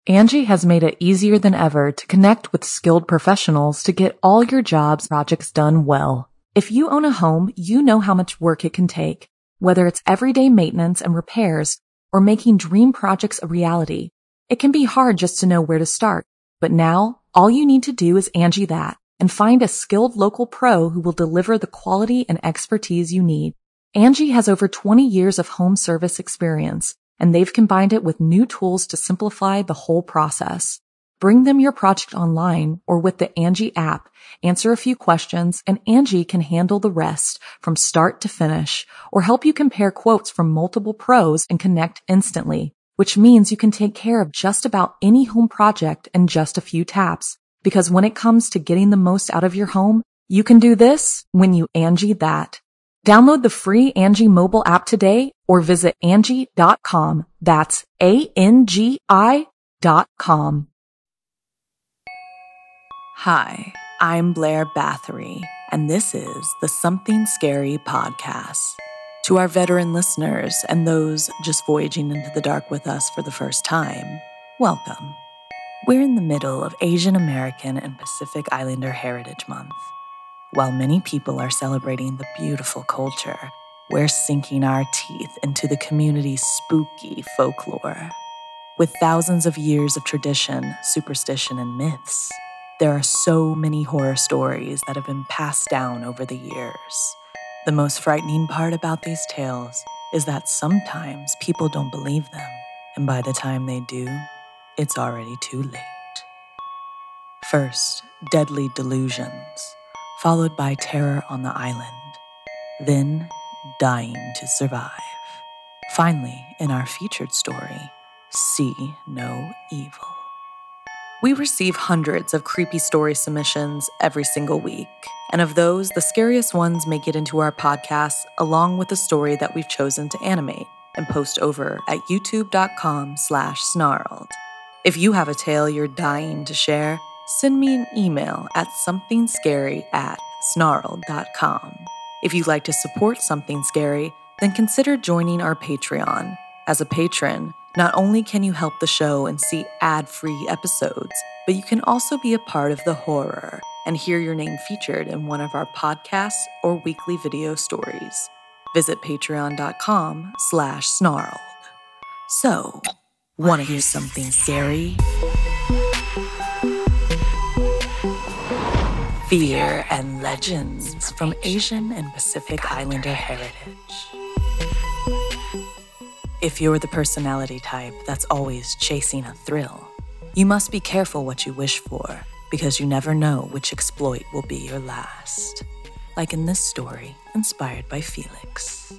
Angie has made it easier than ever to connect with skilled professionals to get all your jobs projects done well. If you own a home, you know how much work it can take, whether it's everyday maintenance and repairs or making dream projects a reality. It can be hard just to know where to start, but now all you need to do is Angie that and find a skilled local pro who will deliver the quality and expertise you need. Angie has over 20 years of home service experience, and they've combined it with new tools to simplify the whole process. Bring them your project online or with the Angie app, answer a few questions, and Angie can handle the rest from start to finish, or help you compare quotes from multiple pros and connect instantly, which means you can take care of just about any home project in just a few taps. Because when it comes to getting the most out of your home, you can do this when you Angie that. Download the free Angie mobile app today or visit Angie.com. That's ANGI.com. Hi, I'm Blair Bathory, and this is the Something Scary podcast. To our veteran listeners and those just voyaging into the dark with us for the first time, welcome. We're in the middle of Asian American and Pacific Islander Heritage Month. While many people are celebrating the beautiful culture, we're sinking our teeth into the community's spooky folklore. With thousands of years of tradition, superstition, and myths, there are so many horror stories that have been passed down over the years. The most frightening part about these tales is that sometimes people don't believe them, and by the time they do, it's already too late. First, deadly delusions, followed by terror on the island, then dying to survive. Finally, in our featured story, See No Evil. We receive hundreds of creepy story submissions every single week, and of those, the scariest ones make it into our podcast along with a story that we've chosen to animate and post over at youtube.com/snarled. If you have a tale you're dying to share, send me an email at somethingscary@snarled.com. If you'd like to support Something Scary, then consider joining our Patreon. As a patron, not only can you help the show and see ad-free episodes, but you can also be a part of the horror and hear your name featured in one of our podcasts or weekly video stories. Visit patreon.com/snarled. So, want to hear something scary? Fear and legends from Asian and Pacific Islander heritage. If you're the personality type that's always chasing a thrill, you must be careful what you wish for, because you never know which exploit will be your last. Like in this story, inspired by Felix.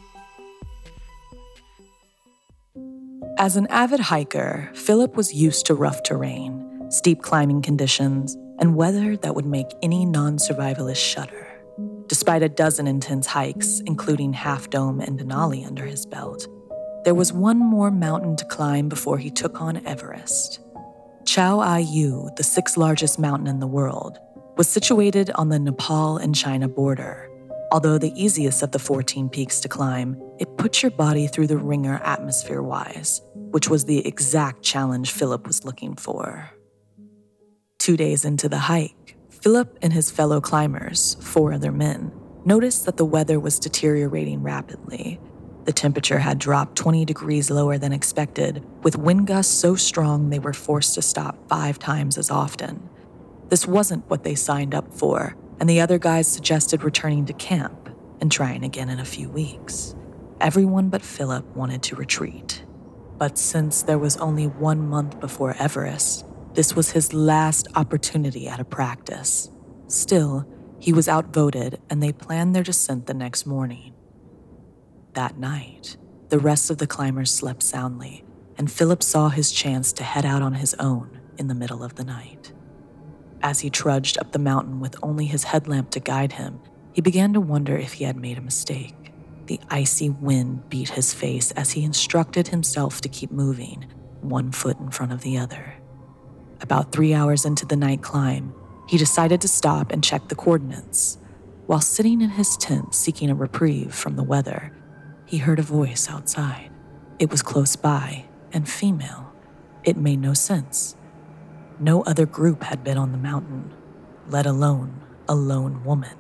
As an avid hiker, Philip was used to rough terrain, steep climbing conditions, and weather that would make any non-survivalist shudder. Despite a dozen intense hikes, including Half Dome and Denali under his belt, there was one more mountain to climb before he took on Everest. Chao Ai-yu, the sixth largest mountain in the world, was situated on the Nepal and China border. Although the easiest of the 14 peaks to climb, it put your body through the ringer atmosphere-wise, which was the exact challenge Philip was looking for. 2 days into the hike, Philip and his fellow climbers, 4 other men, noticed that the weather was deteriorating rapidly. The temperature had dropped 20 degrees lower than expected, with wind gusts so strong they were forced to stop 5 times as often. This wasn't what they signed up for, and the other guys suggested returning to camp and trying again in a few weeks. Everyone but Philip wanted to retreat. But since there was only 1 month before Everest, this was his last opportunity at a practice. Still, he was outvoted, and they planned their descent the next morning. That night, the rest of the climbers slept soundly, and Philip saw his chance to head out on his own in the middle of the night. As he trudged up the mountain with only his headlamp to guide him, he began to wonder if he had made a mistake. The icy wind beat his face as he instructed himself to keep moving, 1 foot in front of the other. About 3 hours into the night climb, he decided to stop and check the coordinates. While sitting in his tent seeking a reprieve from the weather, he heard a voice outside. It was close by and female. It made no sense. No other group had been on the mountain, let alone a lone woman.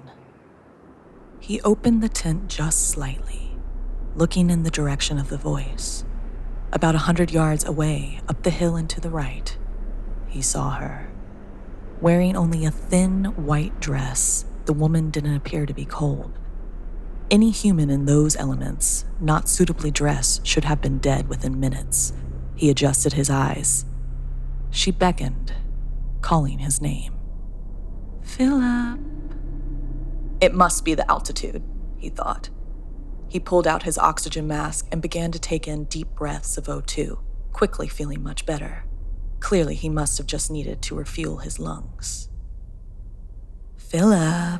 He opened the tent just slightly, looking in the direction of the voice. About 100 yards away, up the hill and to the right, he saw her. Wearing only a thin white dress, the woman didn't appear to be cold. Any human in those elements, not suitably dressed, should have been dead within minutes. He adjusted his eyes. She beckoned, calling his name. Philip. It must be the altitude, he thought. He pulled out his oxygen mask and began to take in deep breaths of O2, quickly feeling much better. Clearly, he must have just needed to refuel his lungs. Philip.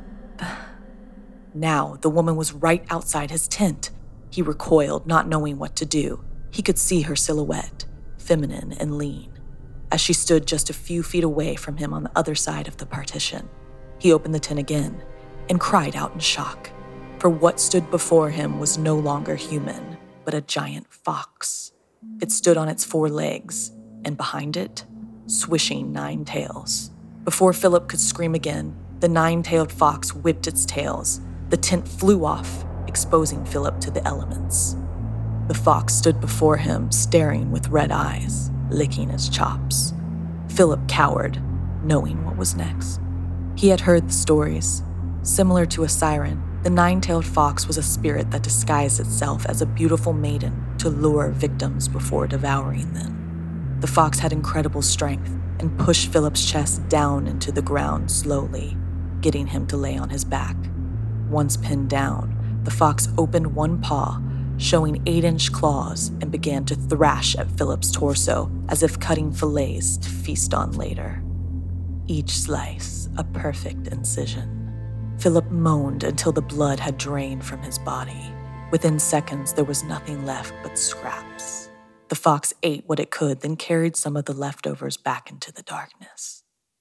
Now, the woman was right outside his tent. He recoiled, not knowing what to do. He could see her silhouette, feminine and lean, as she stood just a few feet away from him on the other side of the partition. He opened the tent again and cried out in shock, for what stood before him was no longer human, but a giant fox. It stood on its 4 legs, and behind it, swishing 9 tails. Before Philip could scream again, the 9-tailed fox whipped its tails. The tent flew off, exposing Philip to the elements. The fox stood before him, staring with red eyes, licking his chops. Philip cowered, knowing what was next. He had heard the stories. Similar to a siren, the 9-tailed fox was a spirit that disguised itself as a beautiful maiden to lure victims before devouring them. The fox had incredible strength and pushed Philip's chest down into the ground slowly, getting him to lay on his back. Once pinned down, the fox opened one paw, showing 8-inch claws, and began to thrash at Philip's torso as if cutting fillets to feast on later. Each slice a perfect incision. Philip moaned until the blood had drained from his body. Within seconds, there was nothing left but scraps. The fox ate what it could, then carried some of the leftovers back into the darkness.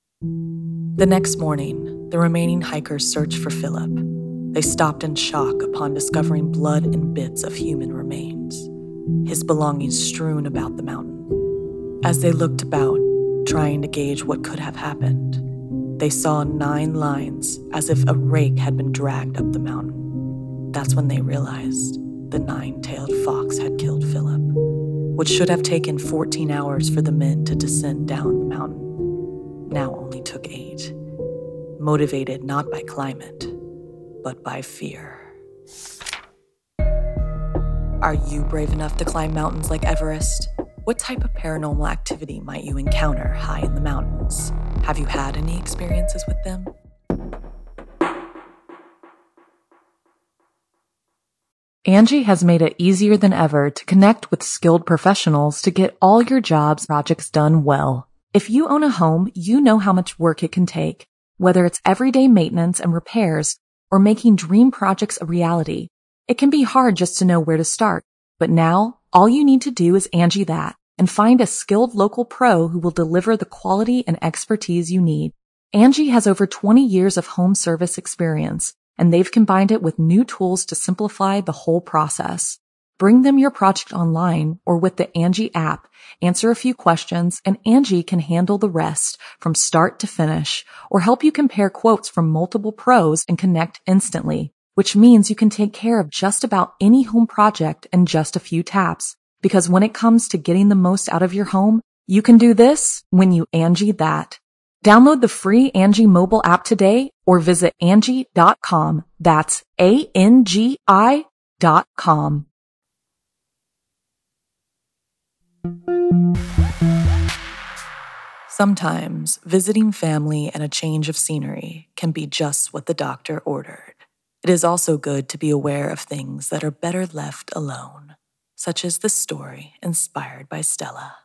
The next morning, the remaining hikers searched for Philip. They stopped in shock upon discovering blood and bits of human remains, his belongings strewn about the mountain. As they looked about, trying to gauge what could have happened, they saw 9 lines as if a rake had been dragged up the mountain. That's when they realized the 9-tailed fox had killed Philip, which should have taken 14 hours for the men to descend down the mountain. Now only took 8, motivated not by climate, but by fear. Are you brave enough to climb mountains like Everest? What type of paranormal activity might you encounter high in the mountains? Have you had any experiences with them? Angie has made it easier than ever to connect with skilled professionals to get all your jobs projects done well. If you own a home, you know how much work it can take, whether it's everyday maintenance and repairs or making dream projects a reality. It can be hard just to know where to start, but now all you need to do is Angie that and find a skilled local pro who will deliver the quality and expertise you need. Angie has over 20 years of home service experience, and they've combined it with new tools to simplify the whole process. Bring them your project online or with the Angie app, answer a few questions, and Angie can handle the rest from start to finish or help you compare quotes from multiple pros and connect instantly, which means you can take care of just about any home project in just a few taps. Because when it comes to getting the most out of your home, you can do this when you Angie that. Download the free Angie mobile app today or visit Angie.com. That's ANGI.com. Sometimes visiting family and a change of scenery can be just what the doctor ordered. It is also good to be aware of things that are better left alone, such as this story inspired by Stella.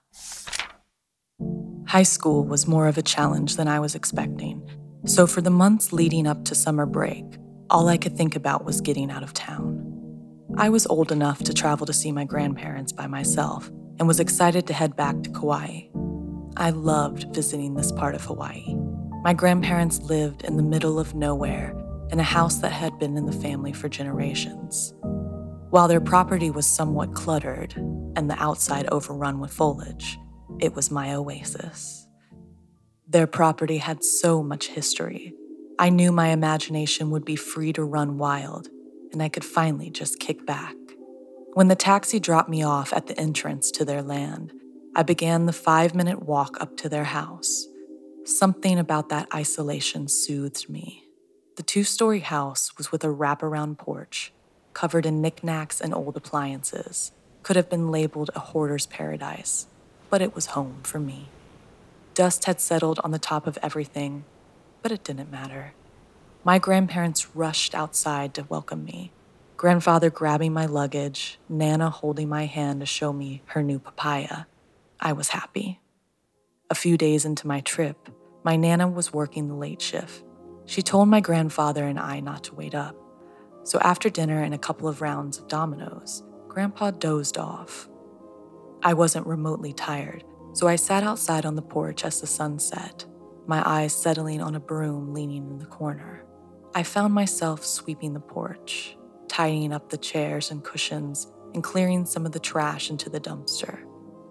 High school was more of a challenge than I was expecting, so for the months leading up to summer break, all I could think about was getting out of town. I was old enough to travel to see my grandparents by myself and was excited to head back to Kauai. I loved visiting this part of Hawaii. My grandparents lived in the middle of nowhere in a house that had been in the family for generations. While their property was somewhat cluttered and the outside overrun with foliage, It was my oasis. Their property had so much history. I knew my imagination would be free to run wild, and I could finally just kick back. When the taxi dropped me off at the entrance to their land, I began the 5-minute walk up to their house. Something about that isolation soothed me. The 2-story house was with a wraparound porch, covered in knickknacks and old appliances. Could have been labeled a hoarder's paradise, but it was home for me. Dust had settled on the top of everything, but it didn't matter. My grandparents rushed outside to welcome me, grandfather grabbing my luggage, Nana holding my hand to show me her new papaya. I was happy. A few days into my trip, my Nana was working the late shift. She told my grandfather and I not to wait up. So after dinner and a couple of rounds of dominoes, Grandpa dozed off. I wasn't remotely tired, so I sat outside on the porch as the sun set, my eyes settling on a broom leaning in the corner. I found myself sweeping the porch, tidying up the chairs and cushions, and clearing some of the trash into the dumpster.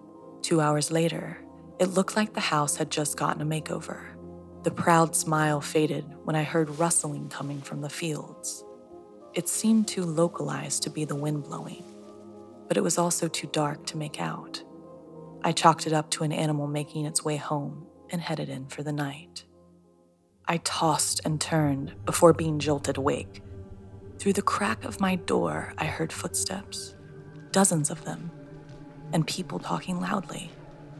2 hours later, it looked like the house had just gotten a makeover. The proud smile faded when I heard rustling coming from the fields. It seemed too localized to be the wind blowing, but it was also too dark to make out. I chalked it up to an animal making its way home and headed in for the night. I tossed and turned before being jolted awake. Through the crack of my door, I heard footsteps, dozens of them, and people talking loudly.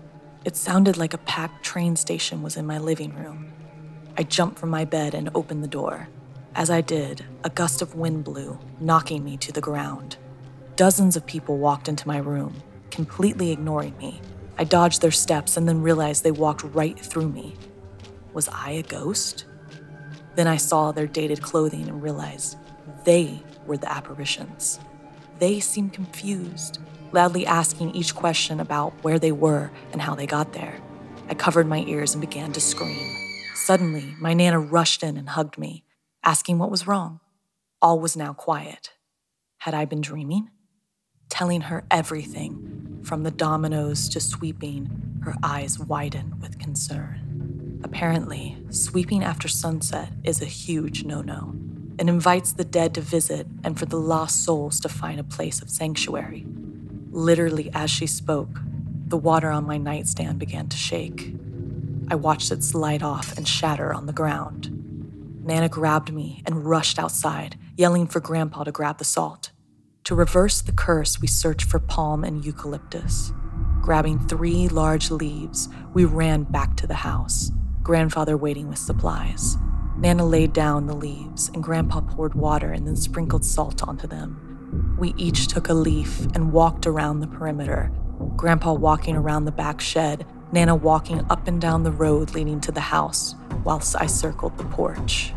It sounded like a packed train station was in my living room. I jumped from my bed and opened the door. As I did, a gust of wind blew, knocking me to the ground. Dozens of people walked into my room, completely ignoring me. I dodged their steps and then realized they walked right through me. Was I a ghost? Then I saw their dated clothing and realized they were the apparitions. They seemed confused, loudly asking each question about where they were and how they got there. I covered my ears and began to scream. Suddenly, my Nana rushed in and hugged me, asking what was wrong. All was now quiet. Had I been dreaming? Telling her everything, from the dominoes to sweeping, her eyes widened with concern. Apparently, sweeping after sunset is a huge no-no. It invites the dead to visit and for the lost souls to find a place of sanctuary. Literally, as she spoke, the water on my nightstand began to shake. I watched it slide off and shatter on the ground. Nana grabbed me and rushed outside, yelling for Grandpa to grab the salt. To reverse the curse, we searched for palm and eucalyptus. Grabbing 3 large leaves, we ran back to the house, Grandfather waiting with supplies. Nana laid down the leaves, and Grandpa poured water and then sprinkled salt onto them. We each took a leaf and walked around the perimeter, Grandpa walking around the back shed, Nana walking up and down the road leading to the house, whilst I circled the porch.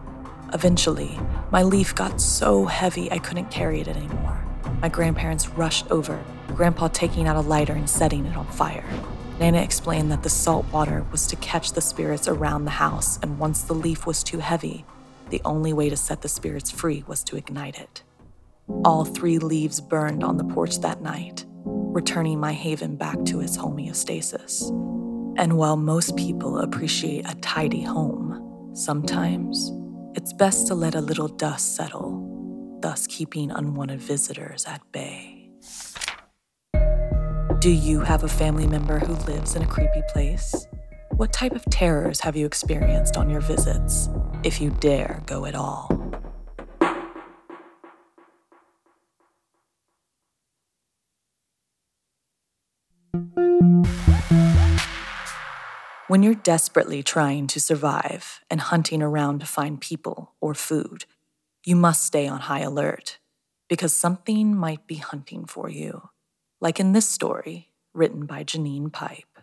Eventually, my leaf got so heavy I couldn't carry it anymore. My grandparents rushed over, Grandpa taking out a lighter and setting it on fire. Nana explained that the salt water was to catch the spirits around the house, and once the leaf was too heavy, the only way to set the spirits free was to ignite it. All 3 leaves burned on the porch that night, returning my haven back to its homeostasis. And while most people appreciate a tidy home, sometimes it's best to let a little dust settle, thus keeping unwanted visitors at bay. Do you have a family member who lives in a creepy place? What type of terrors have you experienced on your visits, if you dare go at all? When you're desperately trying to survive and hunting around to find people or food, you must stay on high alert because something might be hunting for you, like in this story written by Janine Pipe.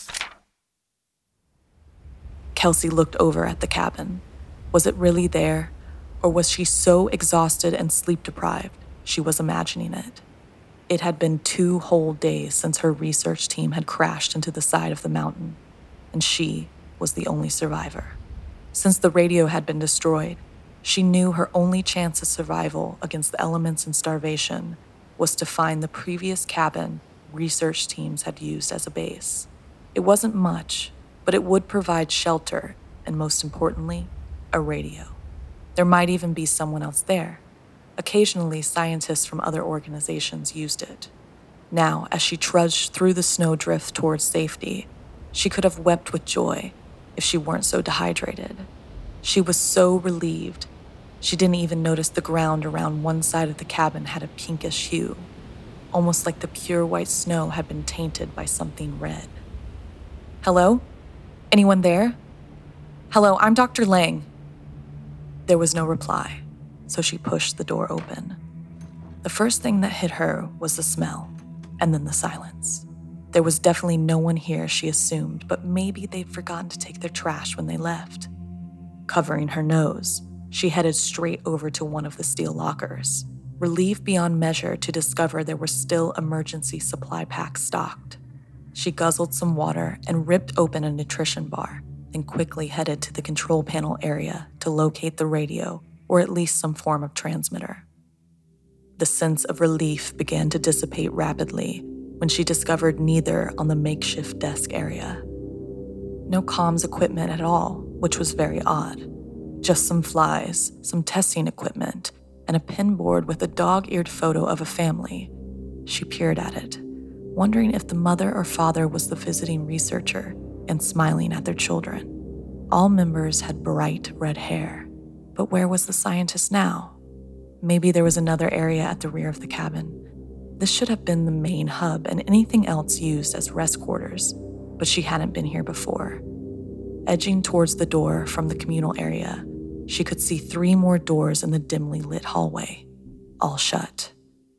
Kelsey looked over at the cabin. Was it really there, or was she so exhausted and sleep-deprived she was imagining it? It had been 2 whole days since her research team had crashed into the side of the mountain, and she was the only survivor. Since the radio had been destroyed, she knew her only chance of survival against the elements and starvation was to find the previous cabin research teams had used as a base. It wasn't much, but it would provide shelter and, most importantly, a radio. There might even be someone else there. Occasionally, scientists from other organizations used it. Now, as she trudged through the snowdrift towards safety, she could have wept with joy if she weren't so dehydrated. She was so relieved. She didn't even notice the ground around one side of the cabin had a pinkish hue, almost like the pure white snow had been tainted by something red. "Hello? Anyone there? Hello, I'm Dr. Lang." There was no reply, so she pushed the door open. The first thing that hit her was the smell, and then the silence. There was definitely no one here, she assumed, but maybe they'd forgotten to take their trash when they left. Covering her nose, she headed straight over to one of the steel lockers, relieved beyond measure to discover there were still emergency supply packs stocked. She guzzled some water and ripped open a nutrition bar, then quickly headed to the control panel area to locate the radio or at least some form of transmitter. The sense of relief began to dissipate rapidly when she discovered neither on the makeshift desk area. No comms equipment at all, which was very odd. Just some flies, some testing equipment, and a pinboard with a dog-eared photo of a family. She peered at it, wondering if the mother or father was the visiting researcher and smiling at their children. All members had bright red hair, but where was the scientist now? Maybe there was another area at the rear of the cabin. This should have been the main hub and anything else used as rest quarters, but she hadn't been here before. Edging towards the door from the communal area, she could see 3 more doors in the dimly lit hallway, all shut.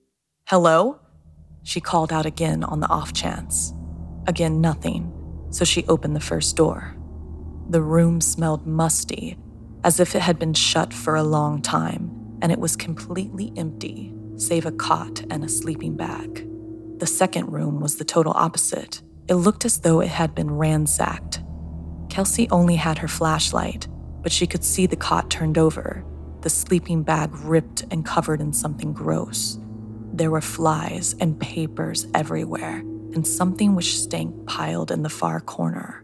"Hello?" She called out again on the off chance. Again, nothing, so she opened the first door. The room smelled musty, as if it had been shut for a long time, and it was completely empty, save a cot and a sleeping bag. The second room was the total opposite. It looked as though it had been ransacked. Kelsey only had her flashlight, but she could see the cot turned over, the sleeping bag ripped and covered in something gross. There were flies and papers everywhere, and something which stank piled in the far corner.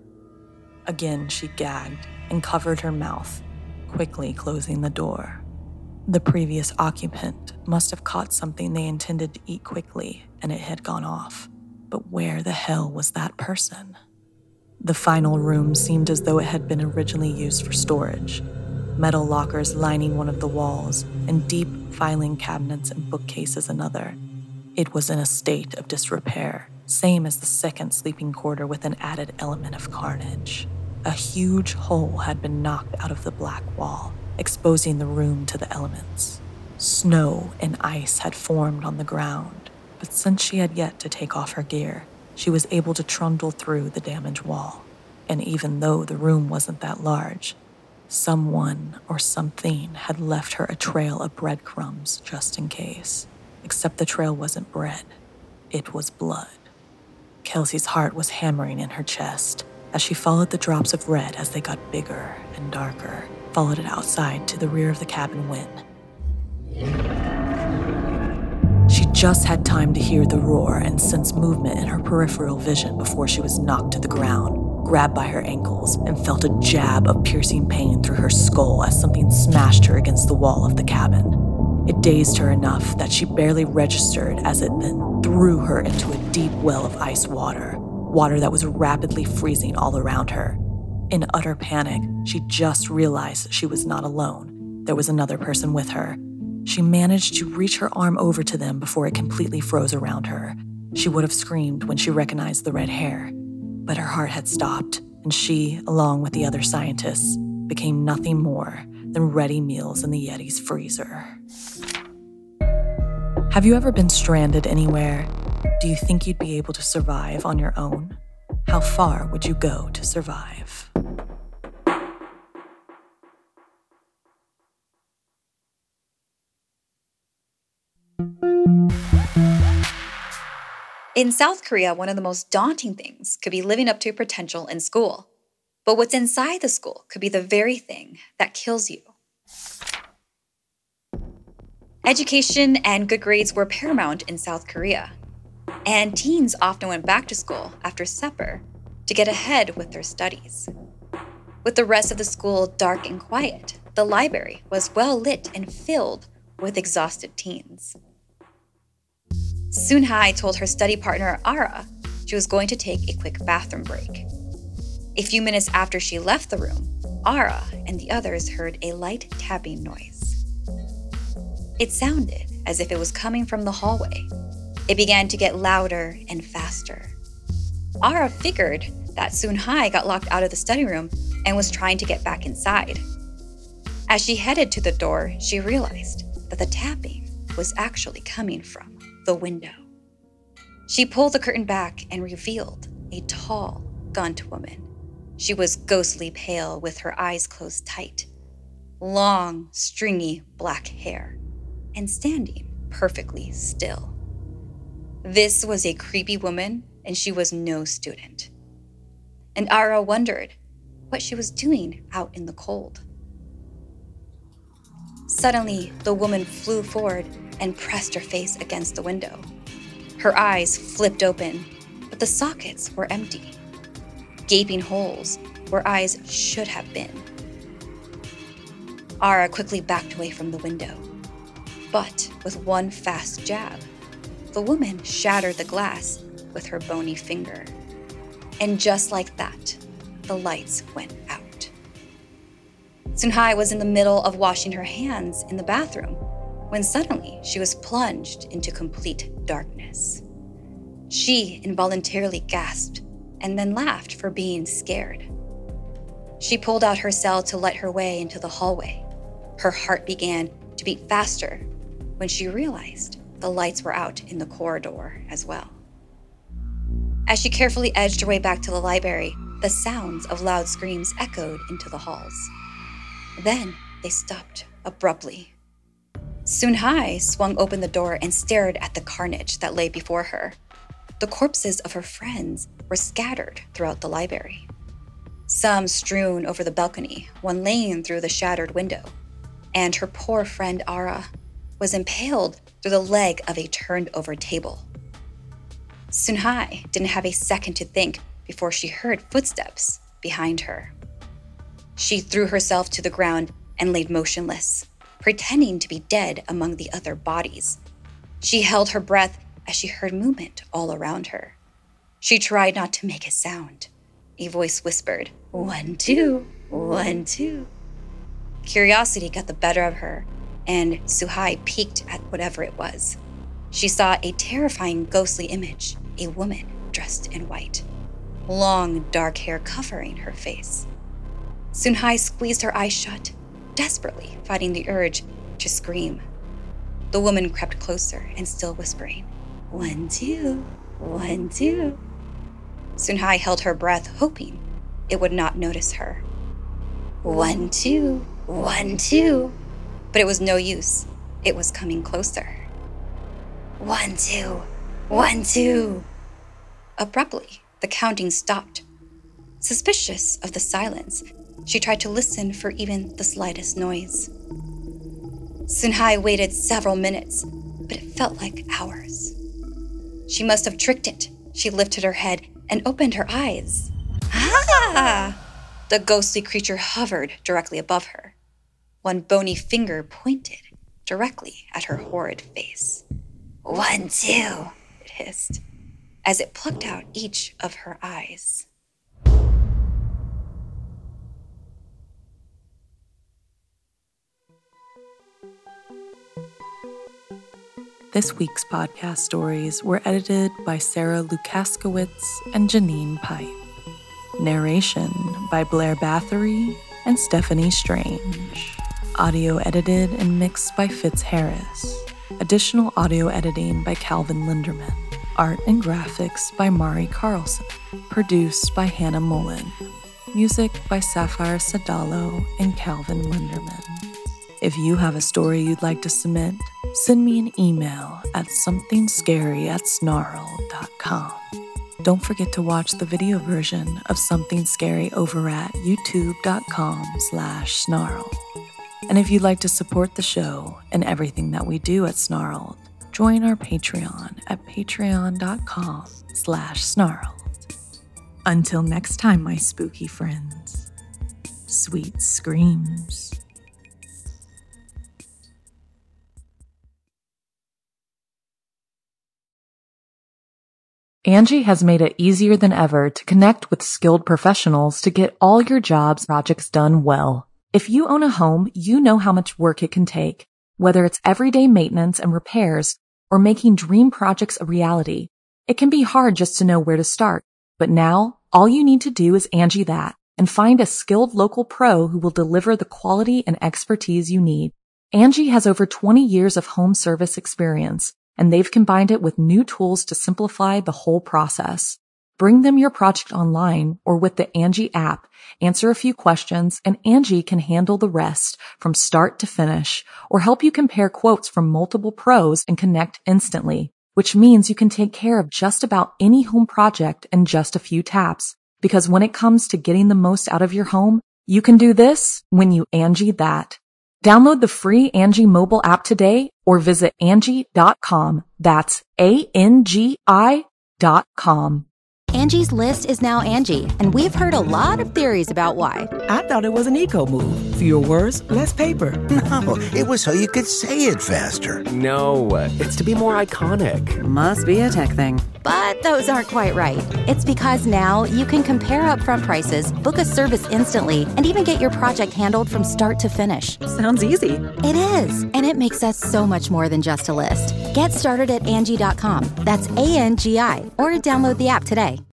Again, she gagged and covered her mouth, quickly closing the door. The previous occupant must have caught something they intended to eat quickly, and it had gone off. But where the hell was that person? The final room seemed as though it had been originally used for storage. Metal lockers lining one of the walls, and deep filing cabinets and bookcases another. It was in a state of disrepair, same as the second sleeping quarter with an added element of carnage. A huge hole had been knocked out of the black wall, exposing the room to the elements. Snow and ice had formed on the ground, but since she had yet to take off her gear, she was able to trundle through the damaged wall. And even though the room wasn't that large, someone or something had left her a trail of breadcrumbs just in case. Except the trail wasn't bread, it was blood. Kelsey's heart was hammering in her chest as she followed the drops of red as they got bigger and darker, followed it outside to the rear of the cabin when she just had time to hear the roar and sense movement in her peripheral vision before she was knocked to the ground, grabbed by her ankles, and felt a jab of piercing pain through her skull as something smashed her against the wall of the cabin. It dazed her enough that she barely registered as it then threw her into a deep well of ice water that was rapidly freezing all around her. In utter panic, she just realized she was not alone. There was another person with her. She managed to reach her arm over to them before it completely froze around her. She would have screamed when she recognized the red hair, but her heart had stopped, and she, along with the other scientists, became nothing more than ready meals in the Yeti's freezer. Have you ever been stranded anywhere? Do you think you'd be able to survive on your own? How far would you go to survive? In South Korea, one of the most daunting things could be living up to your potential in school. But what's inside the school could be the very thing that kills you. Education and good grades were paramount in South Korea. and teens often went back to school after supper to get ahead with their studies. With the rest of the school dark and quiet, the library was well lit and filled with exhausted teens. Soon-Hai told her study partner Ara she was going to take a quick bathroom break. A few minutes after she left the room, Ara and the others heard a light tapping noise. It sounded as if it was coming from the hallway. It began to get louder and faster. Ara figured that Soon-Hai got locked out of the study room and was trying to get back inside. As she headed to the door, she realized that the tapping was actually coming from the window. She pulled the curtain back and revealed a tall, gaunt woman. She was ghostly pale with her eyes closed tight, long, stringy black hair, and standing perfectly still. This was a creepy woman, and she was no student. And Ara wondered what she was doing out in the cold. Suddenly, the woman flew forward and pressed her face against the window. Her eyes flipped open, but the sockets were empty. Gaping holes where eyes should have been. Ara quickly backed away from the window. But with one fast jab, the woman shattered the glass with her bony finger. And just like that, the lights went out. Soon-Hai was in the middle of washing her hands in the bathroom when suddenly she was plunged into complete darkness. She involuntarily gasped and then laughed for being scared. She pulled out her cell to light her way into the hallway. Her heart began to beat faster when she realized the lights were out in the corridor as well. As she carefully edged her way back to the library, the sounds of loud screams echoed into the halls. Then they stopped abruptly. Soon-Hai swung open the door and stared at the carnage that lay before her. The corpses of her friends were scattered throughout the library. Some strewn over the balcony, one laying through the shattered window. And her poor friend Ara was impaled through the leg of a turned-over table. Soon-Hai didn't have a second to think before she heard footsteps behind her. She threw herself to the ground and laid motionless, pretending to be dead among the other bodies. She held her breath as she heard movement all around her. She tried not to make a sound. A voice whispered, 1, 2, 1, 2. Curiosity got the better of her, and Soon-Hai peeked at whatever it was. She saw a terrifying ghostly image, a woman dressed in white, long dark hair covering her face. Soon-Hai squeezed her eyes shut, desperately fighting the urge to scream. The woman crept closer and still whispering, 1, 2, 1, 2. Soon-Hai held her breath, hoping it would not notice her. 1, 2, 1, 2. But it was no use. It was coming closer. 1, 2, 1, 2. Abruptly, the counting stopped. Suspicious of the silence, she tried to listen for even the slightest noise. Soon-Hai waited several minutes, but it felt like hours. She must have tricked it. She lifted her head and opened her eyes. Ah! The ghostly creature hovered directly above her. One bony finger pointed directly at her horrid face. 1, 2, it hissed, as it plucked out each of her eyes. This week's podcast stories were edited by Sarah Lukaskowitz and Janine Pipe. Narration by Blair Bathory and Stephanie Strange. Audio edited and mixed by Fitz Harris. Additional audio editing by Calvin Linderman. Art and graphics by Mari Carlson. Produced by Hannah Mullen. Music by Sapphire Sadalo and Calvin Linderman. If you have a story you'd like to submit, send me an email at somethingscary@snarl.com. Don't forget to watch the video version of Something Scary over at youtube.com/snarl. And if you'd like to support the show and everything that we do at Snarled, join our Patreon at patreon.com/snarled. Until next time, my spooky friends, sweet screams. Angie has made it easier than ever to connect with skilled professionals to get all your jobs projects done well. If you own a home, you know how much work it can take, whether it's everyday maintenance and repairs or making dream projects a reality. It can be hard just to know where to start, but now all you need to do is Angie that and find a skilled local pro who will deliver the quality and expertise you need. Angie has over 20 years of home service experience, and they've combined it with new tools to simplify the whole process. Bring them your project online or with the Angie app, answer a few questions, and Angie can handle the rest from start to finish or help you compare quotes from multiple pros and connect instantly, which means you can take care of just about any home project in just a few taps. Because when it comes to getting the most out of your home, you can do this when you Angie that. Download the free Angie mobile app today or visit Angie.com. That's ANGI.com. Angie's List is now Angie, and we've heard a lot of theories about why. I thought it was an eco move. Fewer words, less paper. No, it was so you could say it faster. No, it's to be more iconic. Must be a tech thing. But those aren't quite right. It's because now you can compare upfront prices, book a service instantly, and even get your project handled from start to finish. Sounds easy. It is, and it makes us so much more than just a list. Get started at Angie.com. That's ANGI, or download the app today.